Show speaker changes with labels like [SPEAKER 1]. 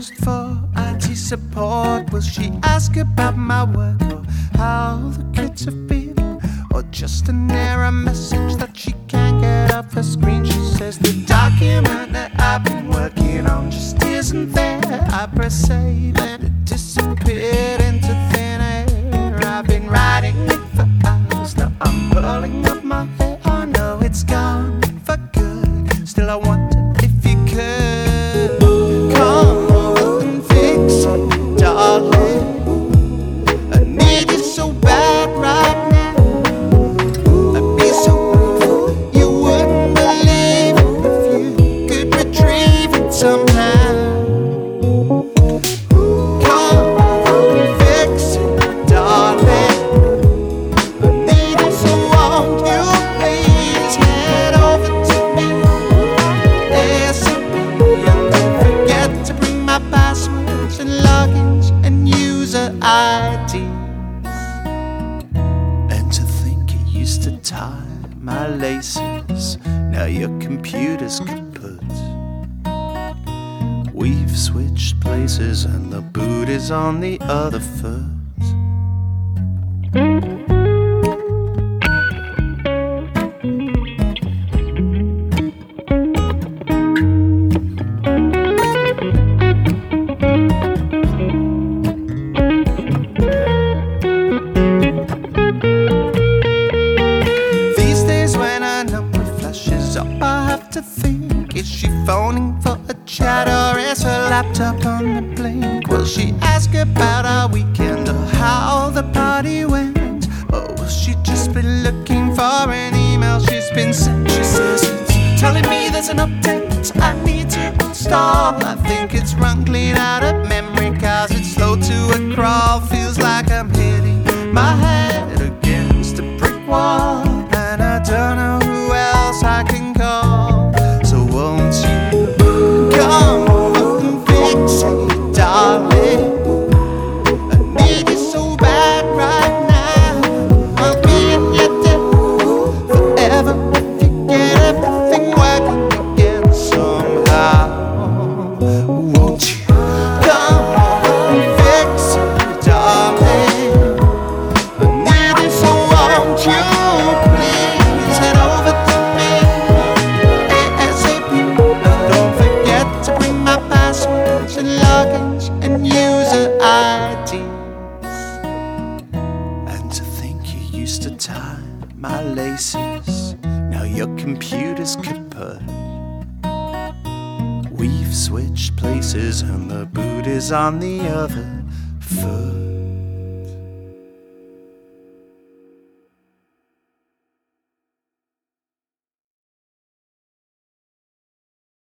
[SPEAKER 1] used for IT support. Will she ask about my work or how the kids have been? Or just an error message that she can't get off her screen? She says the document that I've been working on just isn't there. I press save and it disappeared into thin air. I've been writing it for hours, now I'm pulling up my hair. I know it's gone for good, still I wonder if you could come over and fix it, darling. I need you so bad right now. I'd be so grateful you wouldn't believe it if you could retrieve it somehow. Come over and fix it, darling. I need you, so won't you please head over to me ASAP, and don't forget to bring my passwords and logins and user IDs. And to think you used to tie my laces, now your computer's kaput. We've switched places and the boot is on the other foot. These days when a number flashes up, I have to think, is she phoning for a chat or is her laptop on the blink? Will she ask about our weekend or how the party went? Or will she just be looking for an email she's been sent? She says it's telling me there's an update I need to install. I think it's run clean out of memory, cause it's slow to a crawl. Feels like I'm hitting my head against a brick wall, and I don't know who else I can call. So won't you come over and fix it, darling? I need you so bad right now. I'll be in your debt forever if you get everything working again somehow. Won't you come over and fix it, darling? I need you, so won't you please head over to me ASAP, and don't forget to bring my passwords and logins and user IDs. And to think you used to tie my laces, now your computer's kaput. We've switched places and the boot is on the other foot.